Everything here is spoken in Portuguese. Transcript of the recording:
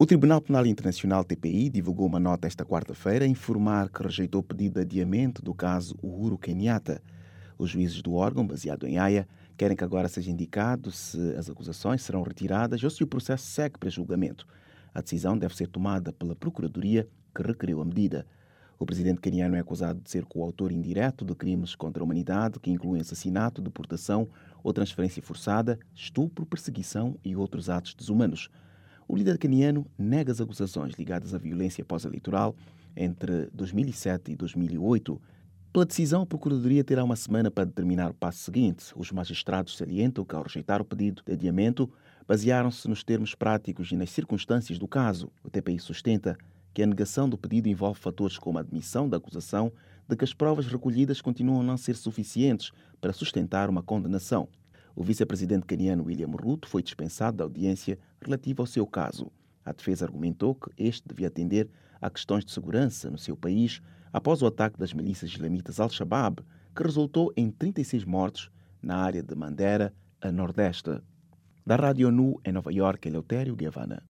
O Tribunal Penal Internacional TPI divulgou uma nota esta quarta-feira a informar que rejeitou o pedido de adiamento do caso Uhuru Kenyatta. Os juízes do órgão, baseado em Haia, querem que agora seja indicado se as acusações serão retiradas ou se o processo segue para julgamento. A decisão deve ser tomada pela Procuradoria, que requeriu a medida. O presidente queniano é acusado de ser coautor indireto de crimes contra a humanidade, que incluem assassinato, deportação ou transferência forçada, estupro, perseguição e outros atos desumanos. O líder queniano nega as acusações ligadas à violência pós-eleitoral entre 2007 e 2008. Pela decisão, a Procuradoria terá uma semana para determinar o passo seguinte. Os magistrados salientam que, ao rejeitar o pedido de adiamento, basearam-se nos termos práticos e nas circunstâncias do caso. O TPI sustenta que a negação do pedido envolve fatores como a admissão da acusação de que as provas recolhidas continuam a não ser suficientes para sustentar uma condenação. O vice-presidente queniano William Ruto foi dispensado da audiência relativa ao seu caso. A defesa argumentou que este devia atender a questões de segurança no seu país após o ataque das milícias islamitas Al-Shabaab, que resultou em 36 mortos na área de Mandera, a nordeste. Da Rádio ONU em Nova Iorque, Eleutério Guevara.